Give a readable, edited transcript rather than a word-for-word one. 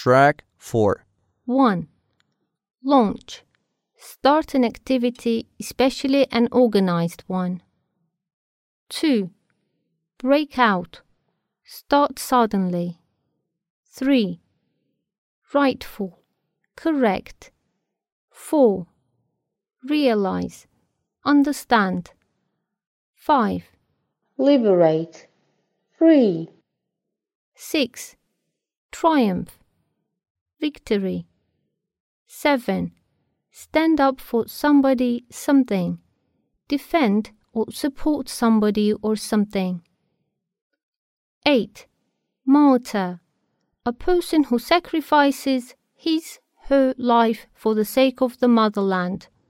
Track 4. 1. Launch. Start an activity, especially an organized one. 2. Break out. Start suddenly. 3. Rightful. Correct. 4. Realize. Understand. 5. Liberate. Free. 6. Triumph. Victory. 7. Stand up for somebody, something. Defend or support somebody or something. 8. Martyr. A person who sacrifices his/her life for the sake of the motherland.